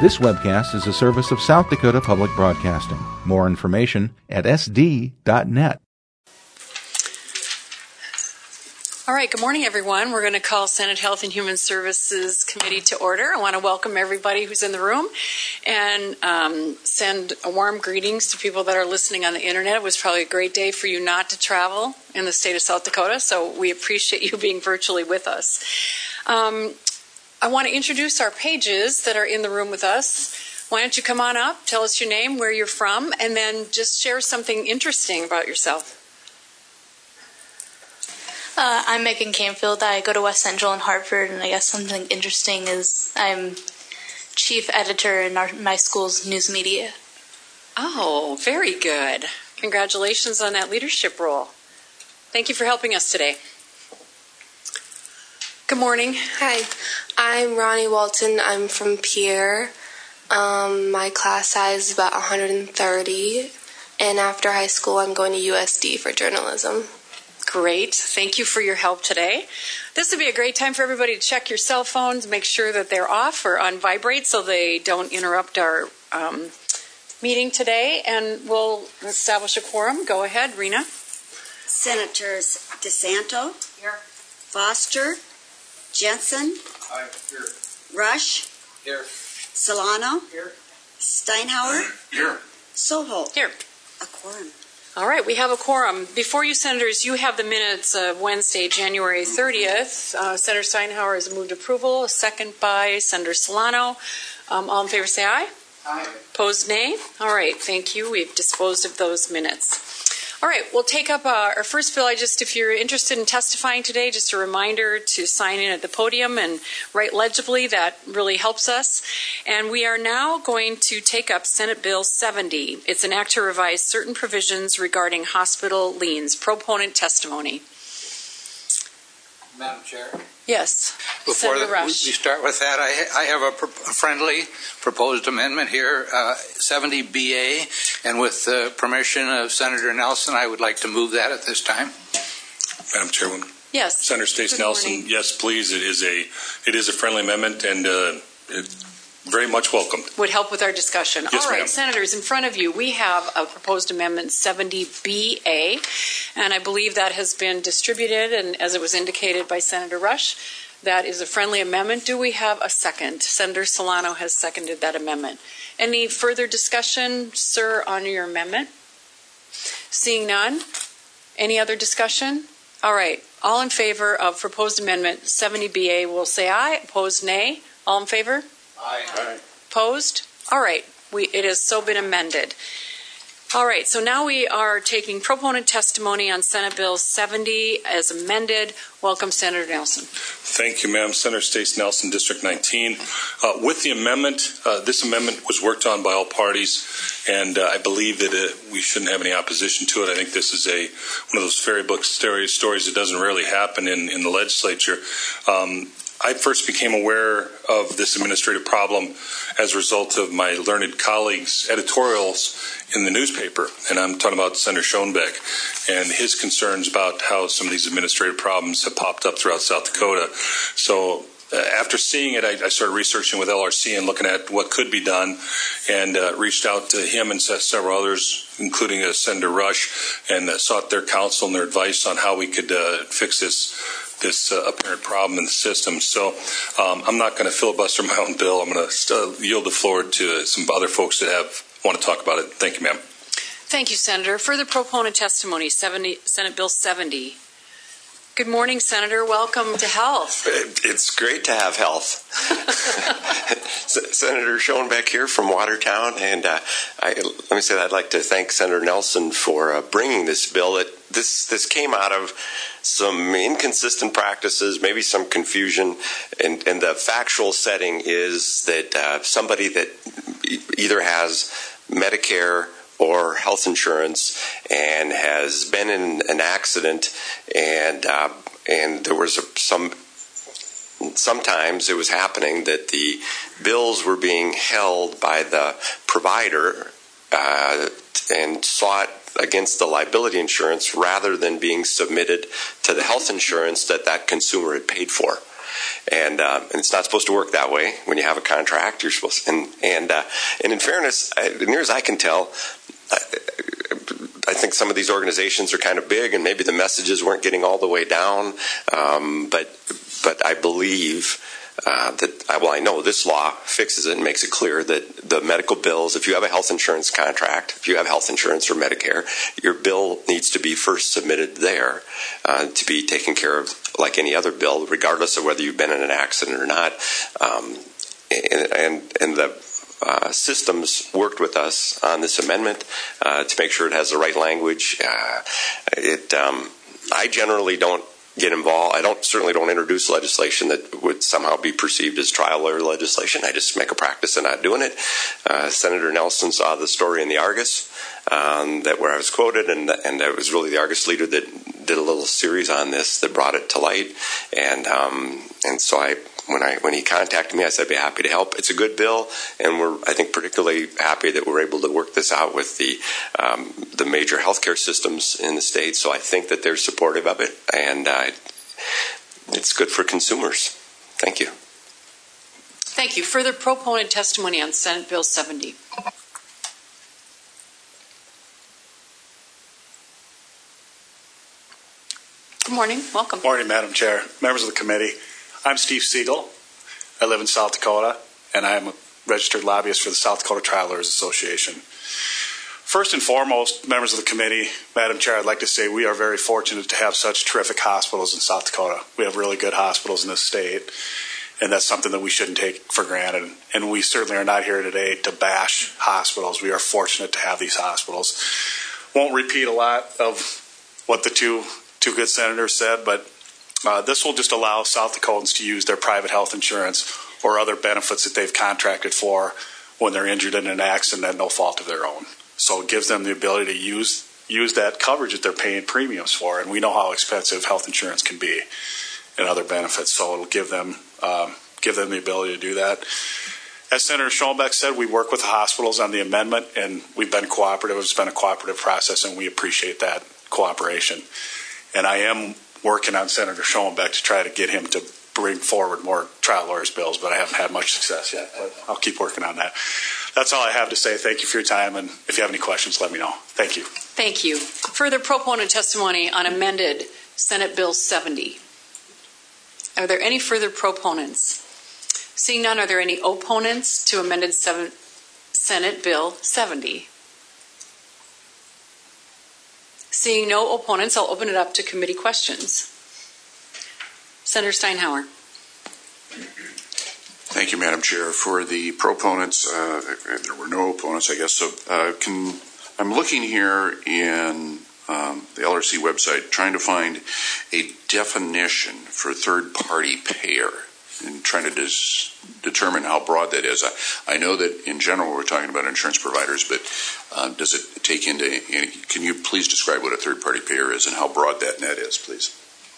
This webcast is a service of South Dakota Public Broadcasting. More information at sd.net. All right, good morning, everyone. We're going to call Senate Health and Human Services Committee to order. I want to welcome everybody who's in the room and send a warm greetings to people that are listening on the internet. It was probably a great day for you not to travel in the state of South Dakota, so we appreciate you being virtually with us. I want to introduce our pages that are in the room with us. Why don't you come on up, tell us your name, where you're from, and then just share something interesting about yourself. I'm Megan Canfield. I go to West Central in Hartford, and I guess something interesting is I'm chief editor in my school's news media. Oh, very good. Congratulations on that leadership role. Thank you for helping us today. Good morning. Hi, I'm Ronnie Walton. I'm from Pierre. My class size is about 130, and after high school I'm going to USD for journalism. Great. Thank you for your help today. This would be a great time for everybody to check your cell phones, make sure that they're off or on vibrate so they don't interrupt our meeting today, and we'll establish a quorum. Go ahead, Rena. Senators DeSanto. Here. Foster. Jensen. Aye. Here. Rush. Here. Solano. Here. Steinhauer. Here. Soholt. Here. A quorum. All right, we have a quorum. Before you, Senators, you have the minutes of Wednesday, January 30th. Senator Steinhauer has moved approval, a second by Senator Solano. All in favor say aye. Aye. Opposed, nay. All right, thank you. We've disposed of those minutes. All right, we'll take up our first bill. If you're interested in testifying today, just a reminder to sign in at the podium and write legibly. That really helps us. And we are now going to take up Senate Bill 70. It's an act to revise certain provisions regarding hospital liens. Proponent testimony. Madam Chair. Yes. Before Senator Rush. we start with that, I have a friendly proposed amendment here, 70BA, and with the permission of Senator Nelson, I would like to move that at this time. Madam Chairwoman. Yes. Senator Stace Good Nelson. morning. Yes, please. It is a friendly amendment and very much welcomed. Would help with our discussion. Yes, all right, ma'am. Senators, in front of you, we have a proposed amendment 70BA, and I believe that has been distributed, and as it was indicated by Senator Rush, that is a friendly amendment. Do we have a second? Senator Solano has seconded that amendment. Any further discussion, sir, on your amendment? Seeing none. Any other discussion? All right. All in favor of proposed amendment 70BA will say aye. Opposed, nay. All in favor? Aye. Aye. Opposed? All right. It has so been amended. All right. So now we are taking proponent testimony on Senate Bill 70 as amended. Welcome, Senator Nelson. Thank you, ma'am. Senator Stace Nelson, District 19. With the amendment, this amendment was worked on by all parties, and I believe that we shouldn't have any opposition to it. I think this is one of those fairy book stories that doesn't rarely happen in the legislature. I first became aware of this administrative problem as a result of my learned colleagues' editorials in the newspaper, and I'm talking about Senator Schoenbeck and his concerns about how some of these administrative problems have popped up throughout South Dakota. So after seeing it, I started researching with LRC and looking at what could be done, and reached out to him and several others, including Senator Rush, and sought their counsel and their advice on how we could fix this apparent problem in the system. So I'm not going to filibuster my own bill. I'm going to yield the floor to some other folks that want to talk about it. Thank you, ma'am. Thank you, Senator. Further proponent testimony, Senate Bill 70. Good morning, Senator. Welcome to Health. It's great to have health. Senator Schoenbeck here from Watertown, and let me say that I'd like to thank Senator Nelson for bringing this bill. This came out of some inconsistent practices, maybe some confusion, and the factual setting is that somebody that either has Medicare or health insurance and has been in an accident, and there was sometimes it was happening that the bills were being held by the provider and sought against the liability insurance rather than being submitted to the health insurance that consumer had paid for. And it's not supposed to work that way. When you have a contract, you're supposed to, and in fairness, near as I can tell, I think some of these organizations are kind of big, and maybe the messages weren't getting all the way down. But I believe I know this law fixes it and makes it clear that the medical bills, if you have a health insurance contract, if you have health insurance or Medicare, your bill needs to be first submitted there to be taken care of like any other bill, regardless of whether you've been in an accident or not. And the systems worked with us on this amendment to make sure it has the right language. I generally don't get involved. I certainly don't introduce legislation that would somehow be perceived as trial lawyer legislation. I just make a practice of not doing it. Senator Nelson saw the story in the Argus where I was quoted, and it was really the Argus leader that did a little series on this that brought it to light. And so when he contacted me, I said I'd be happy to help. It's a good bill, and we're, I think, particularly happy that we're able to work this out with the major healthcare systems in the state. So I think that they're supportive of it, and it's good for consumers. Thank you. Thank you. Further proponent testimony on Senate Bill 70. Good morning. Welcome. Good morning, Madam Chair, members of the committee. I'm Steve Siegel. I live in South Dakota, and I am a registered lobbyist for the South Dakota Trial Lawyers Association. First and foremost, members of the committee, Madam Chair, I'd like to say we are very fortunate to have such terrific hospitals in South Dakota. We have really good hospitals in this state, and that's something that we shouldn't take for granted. And we certainly are not here today to bash hospitals. We are fortunate to have these hospitals. Won't repeat a lot of what the two good senators said, but this will just allow South Dakotans to use their private health insurance or other benefits that they've contracted for when they're injured in an accident at no fault of their own. So it gives them the ability to use that coverage that they're paying premiums for, and we know how expensive health insurance can be and other benefits. So it'll give them the ability to do that. As Senator Schoenbeck said, we work with the hospitals on the amendment, and we've been cooperative. It's been a cooperative process, and we appreciate that cooperation. And I am working on Senator Schoenbeck to try to get him to bring forward more trial lawyers' bills, but I haven't had much success yet. But I'll keep working on that. That's all I have to say. Thank you for your time, and if you have any questions, let me know. Thank you. Thank you. Further proponent testimony on amended Senate Bill 70. Are there any further proponents? Seeing none, are there any opponents to amended Senate Bill 70? Seeing no opponents, I'll open it up to committee questions. Senator Steinhauer. Thank you, Madam Chair. For the proponents, there were no opponents, I guess. So I'm looking here in the LRC website trying to find a definition for third-party payer and trying to determine how broad that is. I know that in general we're talking about insurance providers, but does it take into can you please describe what a third-party payer is and how broad that net is, please?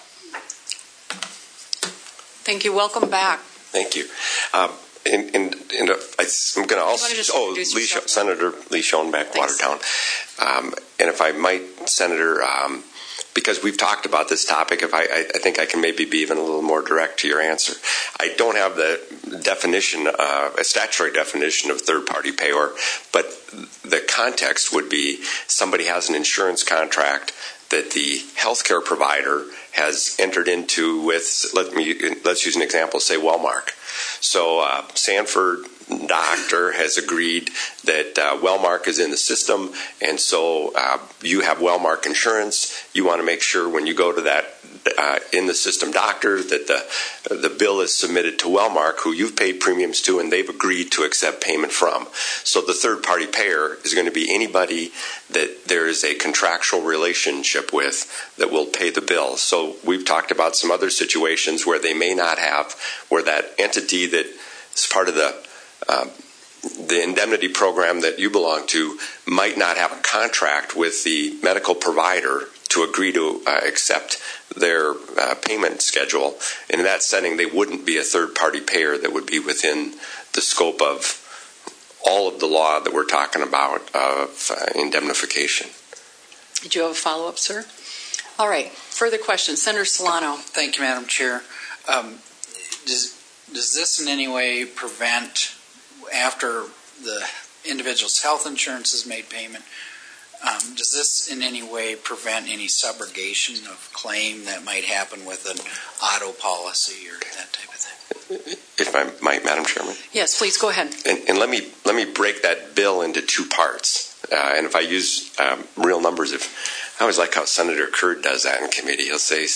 Thank you. Welcome back. Thank you. I'm going to also, Senator Lee Schoenbeck, Thanks. Watertown. And if I might, Senator, because we've talked about this topic, I think I can maybe be even a little more direct to your answer. I don't have the definition, a statutory definition of third-party payer, but the context would be somebody has an insurance contract that the healthcare provider has entered into with, let's use an example, say Wellmark. So Sanford doctor has agreed that Wellmark is in the system, and so you have Wellmark insurance. You want to make sure when you go to that in the system doctor that the bill is submitted to Wellmark, who you've paid premiums to and they've agreed to accept payment from. So the third-party payer is going to be anybody that there is a contractual relationship with that will pay the bill. So we've talked about some other situations where they may not have, where that entity that is part of the indemnity program that you belong to might not have a contract with the medical provider to agree to accept their payment schedule. And in that setting, they wouldn't be a third-party payer that would be within the scope of all of the law that we're talking about of indemnification. Did you have a follow-up, sir? All right. Further questions. Senator Solano. Thank you, Madam Chair. does this in any way prevent, after the individual's health insurance has made payment, does this in any way prevent any subrogation of claim that might happen with an auto policy or that type of thing? If I might, Madam Chairman. Yes, please go ahead. And let me break that bill into two parts. And if I use real numbers, I always like how Senator Curd does that in committee. He'll say,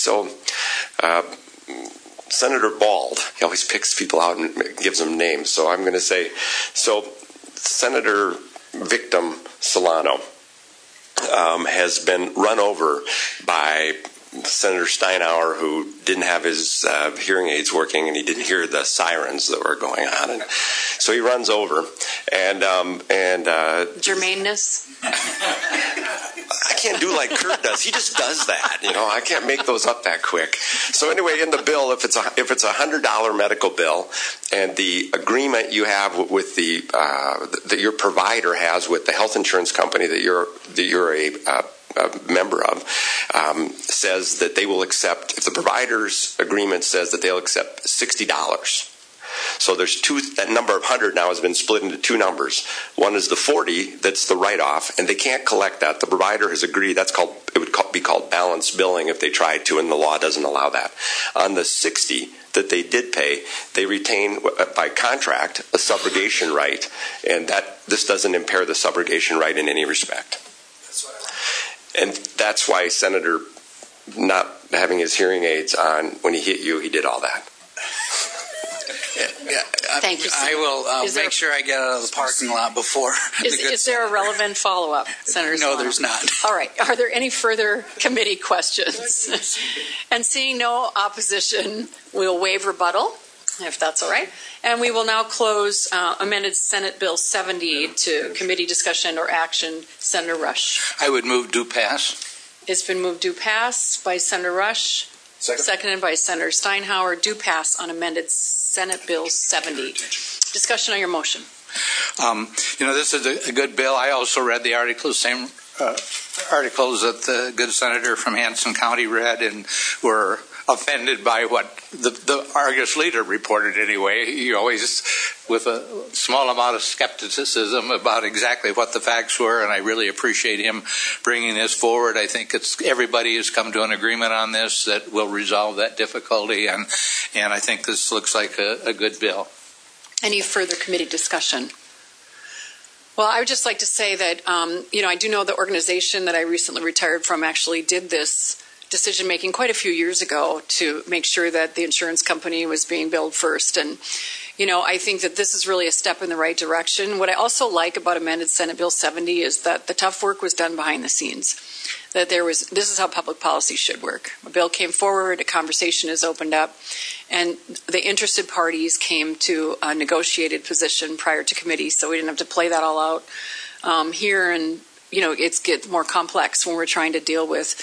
Senator Bald, he always picks people out and gives them names. So I'm going to say, Senator Victim Solano has been run over by Senator Steinhauer, who didn't have his hearing aids working, and he didn't hear the sirens that were going on, and so he runs over, and germaneness. I can't do like Kurt does. He just does that. I can't make those up that quick. So anyway, in the bill, if it's $100 medical bill, and the agreement you have with that your provider has with the health insurance company that you're a member of, says that they will accept, if the provider's agreement says that they'll accept $60. So that number of 100 now has been split into two numbers. One is the 40, that's the write-off, and they can't collect that. The provider has agreed it would be called balance billing if they tried to, and the law doesn't allow that. On the 60 that they did pay, they retain by contract a subrogation right, and this doesn't impair the subrogation right in any respect. And that's why Senator not having his hearing aids on when he hit you, he did all that. Thank you, sir. I will make sure I get out of the parking lot before. Is there a relevant follow-up, Senator Solano? No, there's not. All right. Are there any further committee questions? And seeing no opposition, we'll waive rebuttal, if that's all right. And we will now close amended Senate Bill 70 to committee discussion or action. Senator Rush. I would move do pass. It's been moved do pass by Senator Rush. Seconded by Senator Steinhauer. Do pass on amended Senate Bill 70. Discussion on your motion. This is a good bill. I also read the articles, same articles that the good senator from Hanson County read, and were offended by what the Argus leader reported anyway. He always, with a small amount of skepticism about exactly what the facts were, and I really appreciate him bringing this forward. I think everybody has come to an agreement on this that will resolve that difficulty, and I think this looks like a good bill. Any further committee discussion? Well, I would just like to say that, I do know the organization that I recently retired from actually did this decision-making quite a few years ago to make sure that the insurance company was being billed first. And, I think that this is really a step in the right direction. What I also like about amended Senate Bill 70 is that the tough work was done behind the scenes. That this is how public policy should work. A bill came forward, a conversation is opened up, and the interested parties came to a negotiated position prior to committee, so we didn't have to play that all out here. And, it gets more complex when we're trying to deal with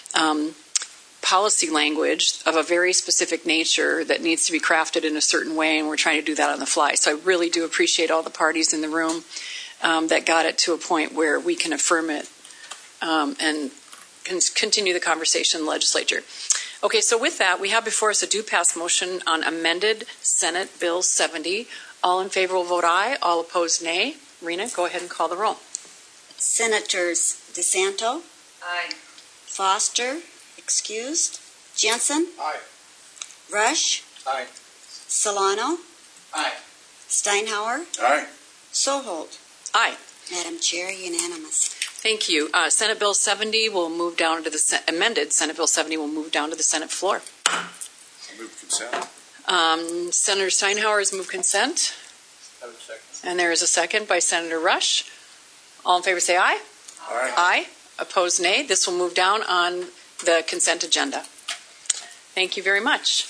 policy language of a very specific nature that needs to be crafted in a certain way, and we're trying to do that on the fly. So I really do appreciate all the parties in the room that got it to a point where we can affirm it and can continue the conversation in the legislature. Okay, so with that, we have before us a do pass motion on amended Senate Bill 70. All in favor will vote aye. All opposed, nay. Rena, go ahead and call the roll. Senators DeSanto. Aye. Foster. Excused. Jensen. Aye. Rush. Aye. Solano. Aye. Steinhauer. Aye. Soholt. Aye. Madam Chair, unanimous. Thank you. Senate Bill 70 will move down to amended Senate Bill 70 will move down to the Senate floor. I move consent. Senator Steinhauer has moved consent. And there is a second by Senator Rush. All in favor say aye. Aye. Aye. Opposed, nay. This will move down on the consent agenda. Thank you very much.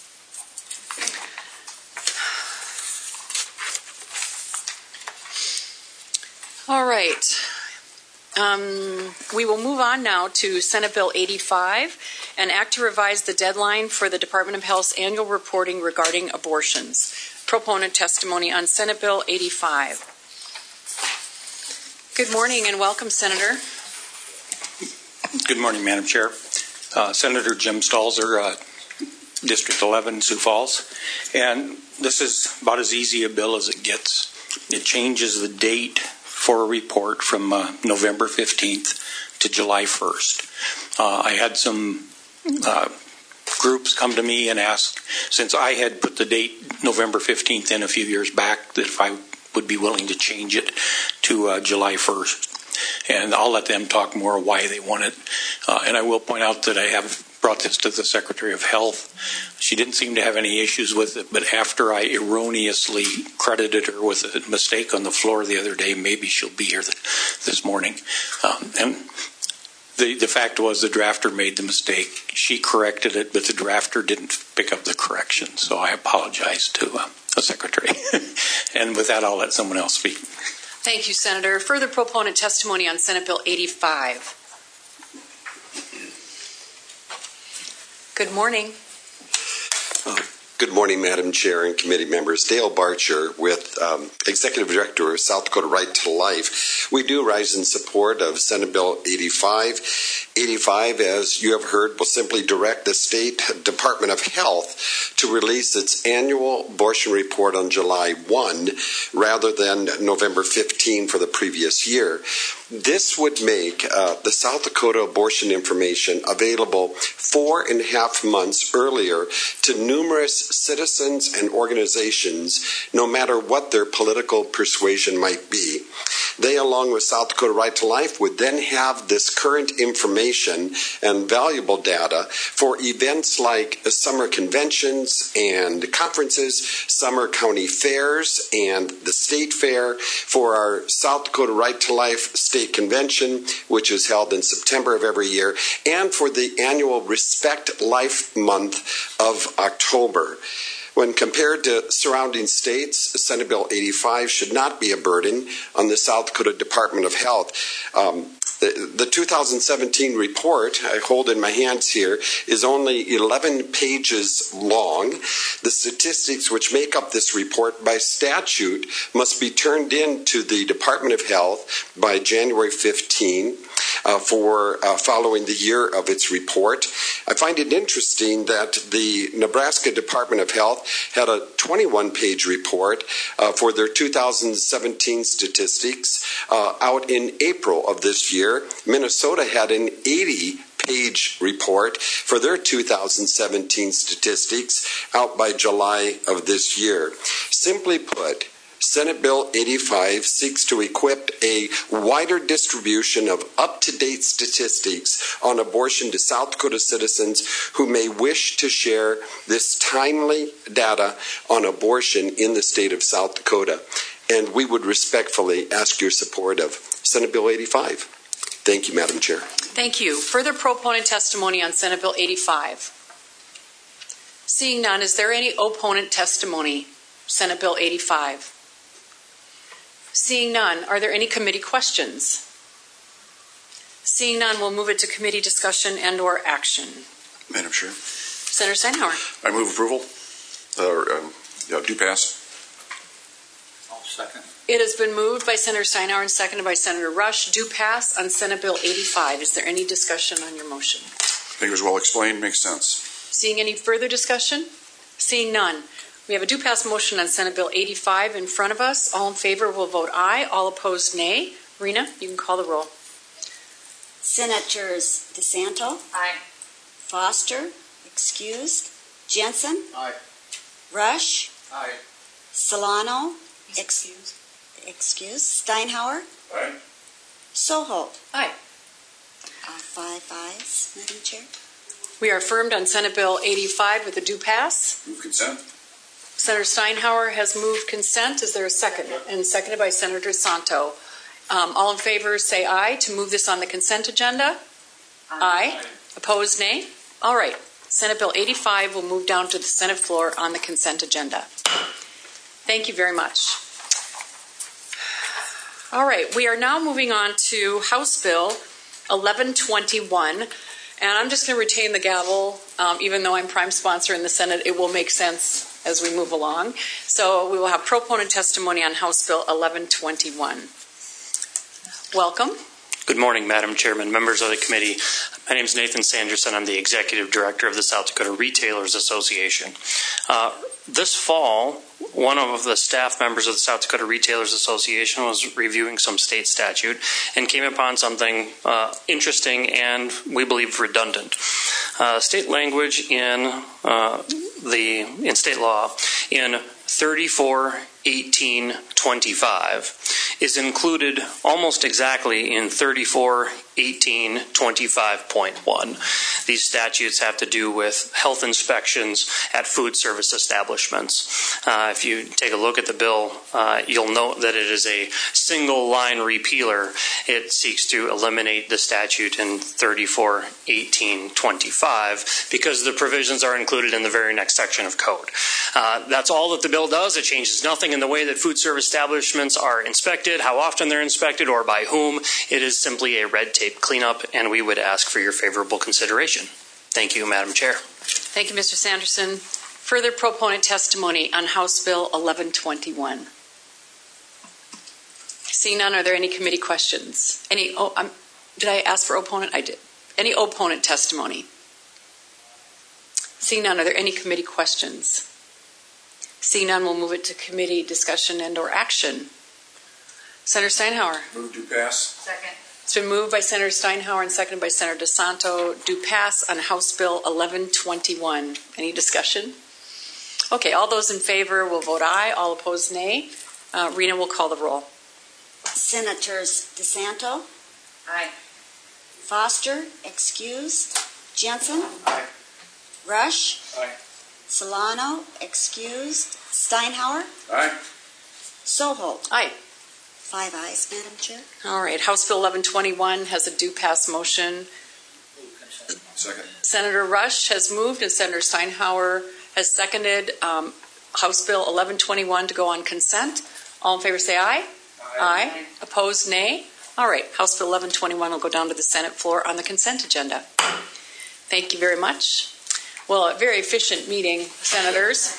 All right. We will move on now to Senate Bill 85, an act to revise the deadline for the Department of Health's annual reporting regarding abortions. Proponent testimony on Senate Bill 85. Good morning and welcome, Senator. Good morning, Madam Chair. Senator Jim Stalzer, District 11, Sioux Falls. And this is about as easy a bill as it gets. It changes the date for a report from November 15th to July 1st. I had some groups come to me and ask, since I had put the date November 15th in a few years back, that if I would be willing to change it to July 1st. And I'll let them talk more why they want it. And I will point out that I have brought this to the Secretary of Health. She didn't seem to have any issues with it, but after I erroneously credited her with a mistake on the floor the other day, maybe she'll be here this morning. And the fact was the drafter made the mistake. She corrected it, but the drafter didn't pick up the correction. So I apologize to the Secretary. And with that, I'll let someone else speak. Thank you, Senator. Further proponent testimony on Senate Bill 85. Good morning. Good morning, Madam Chair and committee members. Dale Barcher with Executive Director of South Dakota Right to Life. We do rise in support of Senate Bill 85. 85, as you have heard, will simply direct the State Department of Health to release its annual abortion report on July 1 rather than November 15 for the previous year. This would make the South Dakota abortion information available 4.5 months earlier to numerous citizens and organizations, no matter what their political persuasion might be. They, along with South Dakota Right to Life, would then have this current information and valuable data for events like summer conventions and conferences, summer county fairs, and the state fair, for our South Dakota Right to Life State Convention, which is held in September of every year, and for the annual Respect Life Month of October. When compared to surrounding states, Senate Bill 85 should not be a burden on the South Dakota Department of Health. The 2017 report I hold in my hands here is only 11 pages long. The statistics which make up this report by statute must be turned in to the Department of Health by January 15 for following the year of its report. I find it interesting that the Nebraska Department of Health had a 21-page report for their 2017 statistics out in April of this year. Minnesota had an 80-page report for their 2017 statistics out by July of this year. Simply put, Senate Bill 85 seeks to equip a wider distribution of up-to-date statistics on abortion to South Dakota citizens who may wish to share this timely data on abortion in the state of South Dakota. And we would respectfully ask your support of Senate Bill 85. Thank you, Madam Chair. Thank you. Further proponent testimony on Senate Bill 85. Seeing none, is there any opponent testimony? Senate Bill 85. Seeing none, are there any committee questions? Seeing none, we'll move it to committee discussion and or action. Madam Chair. Senator Steinhauer. I move approval. Do pass. I'll second. It has been moved by Senator Steinhauer and seconded by Senator Rush. Do pass on Senate Bill 85. Is there any discussion on your motion? I think it was well explained. Makes sense. Seeing any further discussion? Seeing none. We have a do pass motion on Senate Bill 85 in front of us. All in favor will vote aye. All opposed, nay. Rena, you can call the roll. Senators DeSanto. Aye. Foster. Excused. Jensen. Aye. Rush. Aye. Solano. Excused. Steinhauer. Aye. Soholt. Aye. 5 ayes, Madam Chair. We are affirmed on Senate Bill 85 with a do pass. Move consent. Senator Steinhauer has moved consent. Is there a second? And seconded by Senator Santo. All in favor say aye to move this on the consent agenda. Aye. Opposed, nay. All right. Senate Bill 85 will move down to the Senate floor on the consent agenda. Thank you very much. All right. We are now moving on to House Bill 1121. And I'm just going to retain the gavel. Even though I'm prime sponsor in the Senate, it will make sense as we move along. So we will have proponent testimony on House Bill 1121. Welcome. Good morning, Madam Chairman, members of the committee. My name is Nathan Sanderson. I'm the Executive Director of the South Dakota Retailers Association. This fall, one of the staff members of the South Dakota Retailers Association was reviewing some state statute and came upon something interesting and we believe redundant. State language in state law in 34.18.25 is included almost exactly in 34.18.25.1. These statutes have to do with health inspections at food service establishments. If you take a look at the bill, you'll note that it is a single line repealer. It seeks to eliminate the statute in 34.18.25 because the provisions are included in the very next section of code. That's all that the bill does. It changes nothing in the way that food service establishments are inspected, how often they're inspected, or by whom. It is simply a red tape cleanup, and we would ask for your favorable consideration. Thank you, Madam Chair. Thank you, Mr. Sanderson. Further proponent testimony on House Bill 1121. Seeing none, are there any committee questions? Did I ask for opponent? I did. Any opponent testimony? Seeing none, are there any committee questions? Seeing none, we'll move it to committee discussion and or action. Senator Steinhauer. Move to pass. Second. It's been moved by Senator Steinhauer and seconded by Senator DeSanto. Do pass on House Bill 1121. Any discussion? Okay, all those in favor will vote aye. All opposed, nay. Rena will call the roll. Senators DeSanto. Aye. Foster, excused. Jensen. Aye. Rush. Aye. Solano, excused. Steinhauer. Aye. Soholt. Aye. 5 ayes, Madam Chair. All right, House Bill 1121 has a do pass motion. Second. Senator Rush has moved and Senator Steinhauer has seconded House Bill 1121 to go on consent. All in favor say aye. Aye. Aye. Opposed, nay. All right, House Bill 1121 will go down to the Senate floor on the consent agenda. Thank you very much. Well, a very efficient meeting, Senators.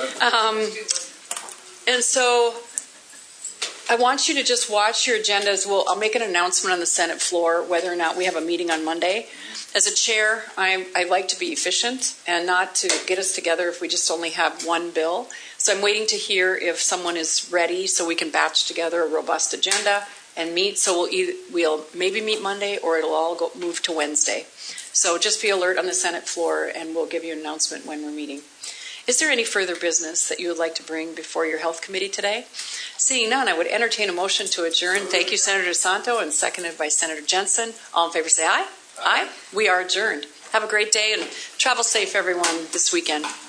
And so I want you to just watch your agendas. I'll make an announcement on the Senate floor whether or not we have a meeting on Monday. As a chair, I like to be efficient and not to get us together if we just only have one bill. So I'm waiting to hear if someone is ready so we can batch together a robust agenda and meet. So we'll maybe meet Monday or it'll all move to Wednesday. So just be alert on the Senate floor and we'll give you an announcement when we're meeting. Is there any further business that you would like to bring before your health committee today? Seeing none, I would entertain a motion to adjourn. Thank you, Senator DeSanto, and seconded by Senator Jensen. All in favor say aye. Aye. We are adjourned. Have a great day and travel safe, everyone, this weekend.